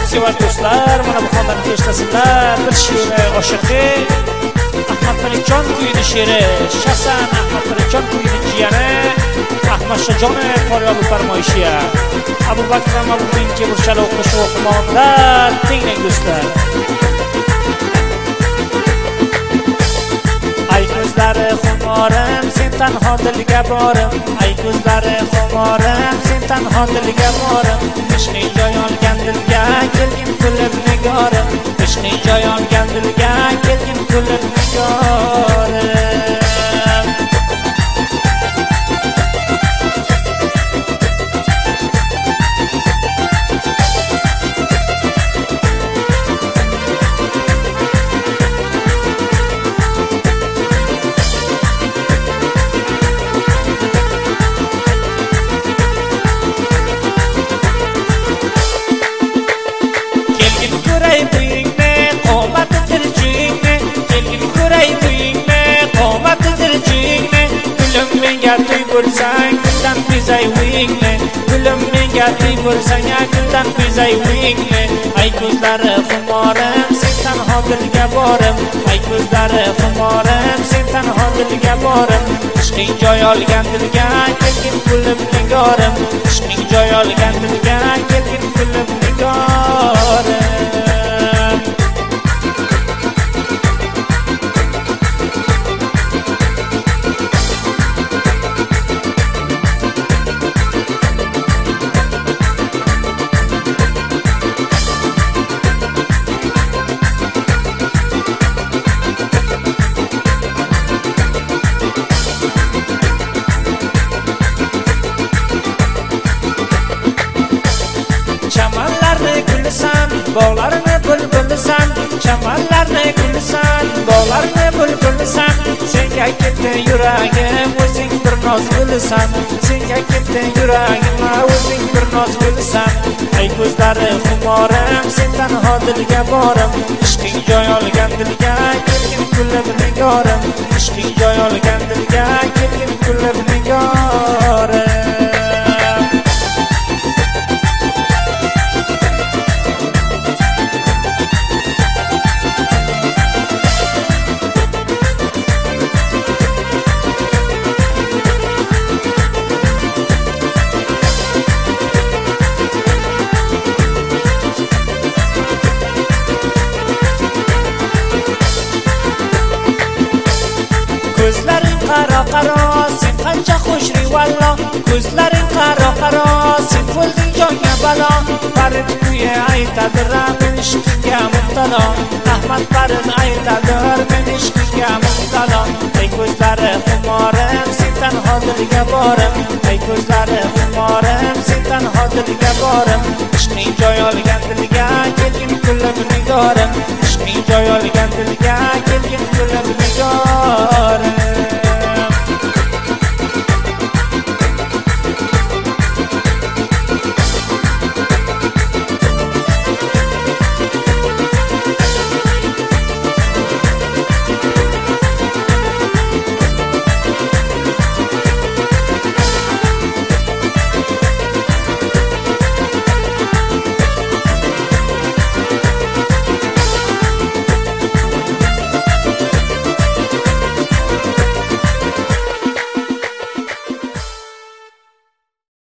sevar do'stlar, mana bu xonani eshitasinlar. Bir she'ri oshiqi Ahmad Malikjon kuyini she'ri, shaxsan Ahmad Malikjon kuyini jiyani Ahmad Shojonov Qoryobi farmoyishiya. Abu Bakr Mabuddinga burchali o'qish o'qimonda tinglang do'stlar. Ay ko'zlari xumorim, sen tanho dilga borim. Ay ko'zlari xumorim, sen tanho dilga borim. Ishqi joy olgan dilga kelgin kulib nigorim. Ishqi joy olgan dilga kelgin kulib nigorim. Bo'lsang kundan bezay wingni gulum menga to'y bo'lsang kundan bezay wingni ay ko'zlari xumorim sen tanho dilga borim ay ko'zlari xumorim sen tanho dilga borim ishqing joy olgan dilga kelgin kulib nigorim ishqing joy olgan dilga kelgin kulib nigorim bog'larni bulbulsan chamanlarni gulsan bog'larni bulbulsan senga ketdi yuragim o'zing bir noz gulsan senga ketdi yuragim o'zing bir noz gulsan ay ko'zlari xumorim sen tanho dilga borim ishqing joy olgan dilga kelgin kulib nigorim ishqing joy olgan dilga kelgin kulib nigorim ko'zlaring qaro qaro sen qancha xushri vallo ko'zlaring qaro qaro sen bo'lding jonga balo farid kuya aytadir men ishqingga mubtalo ahmad farid aytadir men ishqingga mubtalo ay ko'zlari xumorim sen tanho dilga borim ay ko'zlari xumorim sen tanho dilga borim ishqing joy olgan dilga kelgin kulib nigorim ishqing joy olgan dilga